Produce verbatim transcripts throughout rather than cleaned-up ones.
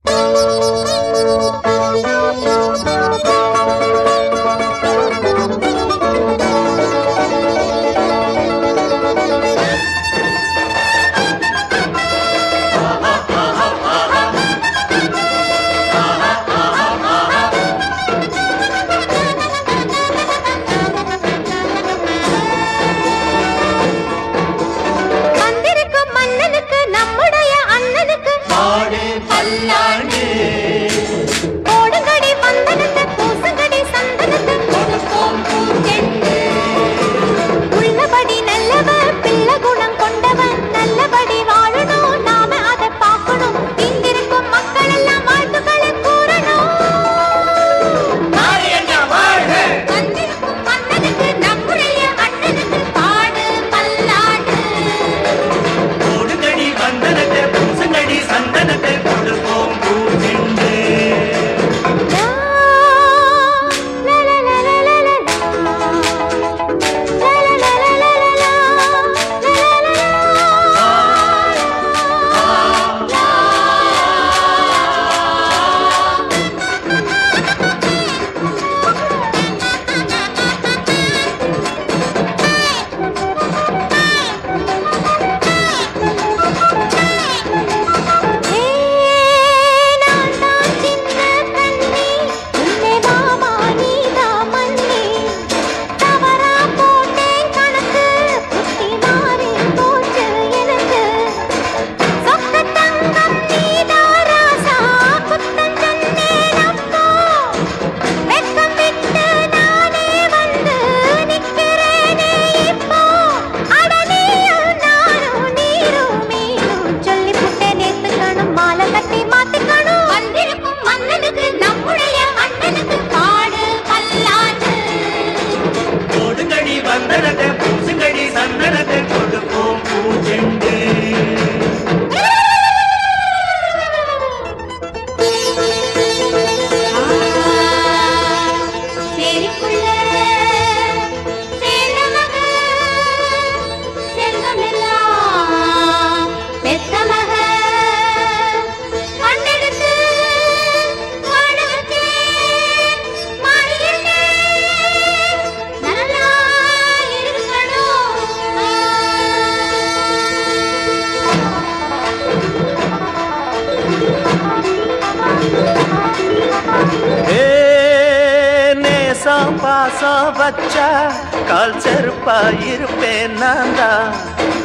பாசம் வச்சா கால் செருப்பா இருப்பேன் நான் தான்.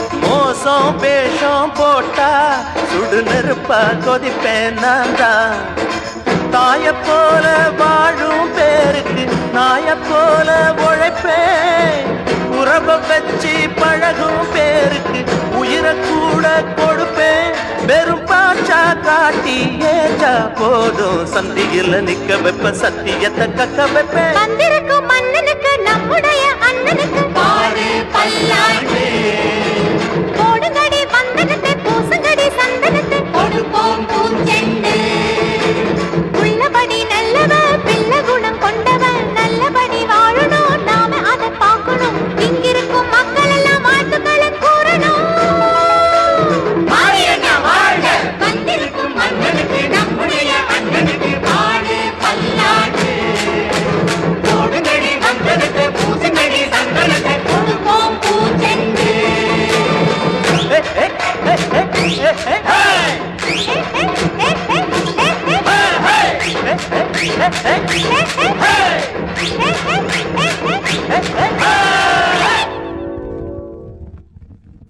மோசம் பேஷம் போட்டா சுடு நெருப்பா கொதிப்பேன் நான் தான். தாய போல வாழும் பேருக்கு நாய போல உழைப்பேன். உறவ வச்சு பழகும் பேருக்கு உயிரை கூட கொடுப்பேன். வெறும் பாச்சா காட்டி ஏச்சா போதும் சந்தியில நிக்க வைப்ப சத்தியத்தை கக்க வைப்பேன். வந்திருக்கும் மன்னனுக்கு நம்முடைய அண்ணனுக்கு பாரு பல்லாண்டு. போடுங்கடி வந்தனத்தை பூசுங்கடி சந்தனத்தை கொடுப்போம் பூச்செண்டு. உள்ளபடி நல்லவ பிள்ளை குணம் கொண்டவன் நல்லபடி வாழணும் நாம அதை பார்க்கணும். இங்கிருக்கும் மக்கள் எல்லாம் வாழ்த்துக்களை கூறணும். வந்திருக்கும் மன்னனுக்கு நம்முடைய அண்ணனுக்கு பாடு பல்லாண்டு. போடுங்கடி வந்தனத்தை பூசுங்கடி சந்தனத்தை கொடுப்போம் பூச்செண்டு. Hey!